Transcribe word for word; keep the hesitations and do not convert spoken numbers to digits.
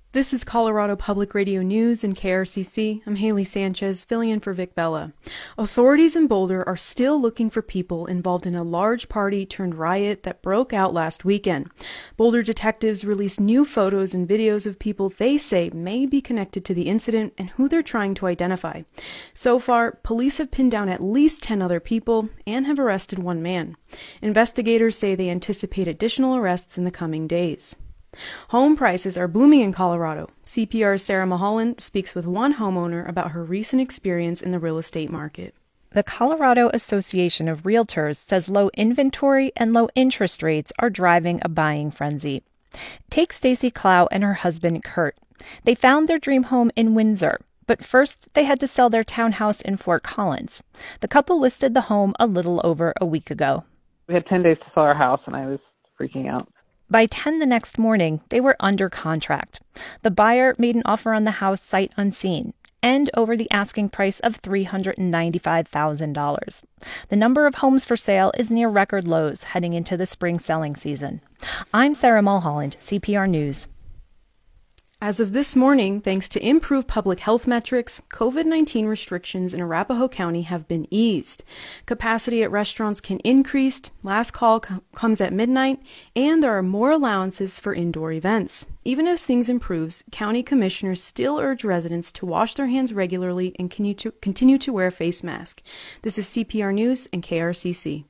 This is Colorado Public Radio News and K R C C. I'm Haley Sanchez, filling in for Vic Bella. Authorities in Boulder are still looking for people involved in a large party turned riot that broke out last weekend. Boulder detectives released new photos and videos of people they say may be connected to the incident and who they're trying to identify. So far, police have pinned down at least ten other people and have arrested one man. Investigators say they anticipate additional arrests in the coming days. Home prices are booming in Colorado. C P R's Sarah Mulholland speaks with one homeowner about her recent experience in the real estate market. The Colorado Association of Realtors says low inventory and low interest rates are driving a buying frenzy. Take Stacy Clow and her husband, Kurt. They found their dream home in Windsor, but first they had to sell their townhouse in Fort Collins. The couple listed the home a little over a week ago. We had ten days to sell our house, and I was freaking out. By ten the next morning, they were under contract. The buyer made an offer on the house sight unseen and over the asking price of three hundred ninety-five thousand dollars. The number of homes for sale is near record lows heading into the spring selling season. I'm Sarah Mulholland, C P R News. As of this morning, thanks to improved public health metrics, COVID nineteen restrictions in Arapahoe County have been eased. Capacity at restaurants can increase, last call com- comes at midnight, and there are more allowances for indoor events. Even as things improve, county commissioners still urge residents to wash their hands regularly and continue to, continue to wear a face mask. This is C P R News and K R C C.